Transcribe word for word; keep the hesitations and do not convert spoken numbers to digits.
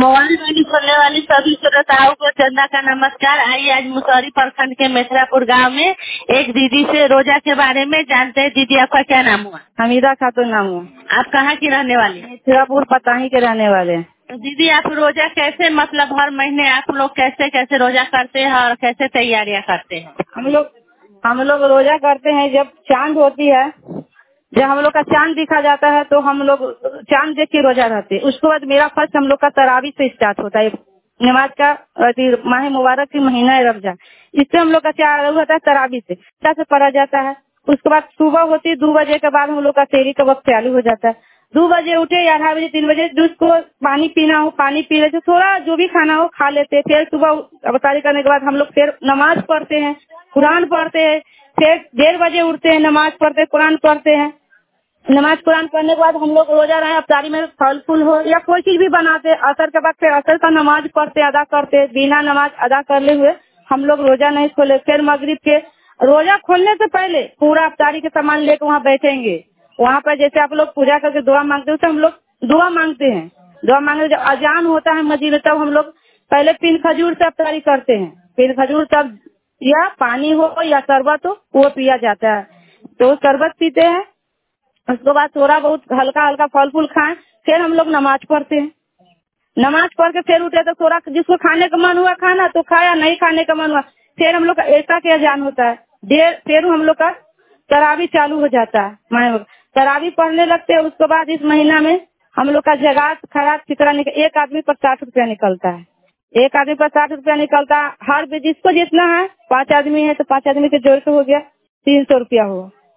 Mobile वाली सुनने वाली सभी श्रोताओं को चंदा का नमस्कार। आइए आज मुसहरी प्रखंड के मेथरापुर गांव में एक दीदी से रोजा के बारे में जानते हैं। दीदी आपका क्या नाम हुआ? हमीदा खातून नाम हुआ। आप कहाँ की रहने वाली हैं? मेथरापुर पताही के रहने वाले हैं। तो दीदी आप रोजा कैसे, मतलब हर महीने आप लोग कैसे कैसे रोजा करते हैं और कैसे तैयारियां करते हैं? हम लोग हम लोग रोजा करते हैं जब चांद होती है, जब हम लोग का चांद दिखा जाता है तो हम लोग चांद देख के रोजा रहते हैं। उसके बाद मेरा फर्स्ट हम लोग का तरावी से स्टार्ट होता है, नमाज का माह मुबारक की महीना है रमजान, इससे हम लोग का चालू होता है तरावी से से पढ़ा जाता है। उसके बाद सुबह होती है दो बजे के बाद हम लोग का सेहरी का वक्त चालू हो जाता है। दो बजे उठे या अठारह बजे तीन बजे जिसको पानी पीना हो पानी पी लेते, थोड़ा जो भी खाना हो खा लेते। फिर सुबह अवतारी करने के बाद हम लोग फिर नमाज पढ़ते हैं, कुरान पढ़ते हैं। फिर डेढ़ बजे उठते हैं, नमाज पढ़ते कुरान पढ़ते हैं। नमाज कुरान पढ़ने के बाद हम लोग रोजा रहे अफ्तारी में फल फूल हो या कोई चीज भी बनाते। असर के बाद फिर असर का नमाज पढ़ते अदा करते। बिना नमाज अदा करले हुए हम लोग रोजा नहीं खोले। फिर मगरिब के रोजा खोलने से पहले पूरा अफ्तारी के सामान लेकर वहाँ बैठेंगे। वहाँ पर जैसे आप लोग पूजा करके दुआ मांगते हो तो हम लोग दुआ मांगते हैं। दुआ मांगने जब अजान होता है मस्जिद में, तब हम लोग पहले तीन खजूर से अफ्तारी करते हैं। तीन खजूर तब या पानी हो या शरबत हो वो पिया जाता है, तो शरबत पीते हैं। उसके बाद थोड़ा बहुत हल्का हल्का फल फूल खाएं। फिर हम लोग नमाज पढ़ते हैं। नमाज पढ़ के फिर उठे तो थोड़ा जिसको खाने का मन हुआ खाना तो खाया, नहीं खाने का मन हुआ फिर हम लोग का ऐसा के अजान होता है देर, फिर हम लोग का तरावी चालू हो जाता है। मैं तरावी पढ़ने लगते हैं। उसके बाद इस महीना में हम लोग का जगात खराब फितरा निकल, एक आदमी पर साठ रुपया निकलता है। एक आदमी पर साठ रुपया निकलता है। हर जिसको जितना है, पांच आदमी है तो पांच आदमी के जोड़ के हो गया तीन सौ रुपया हुआ।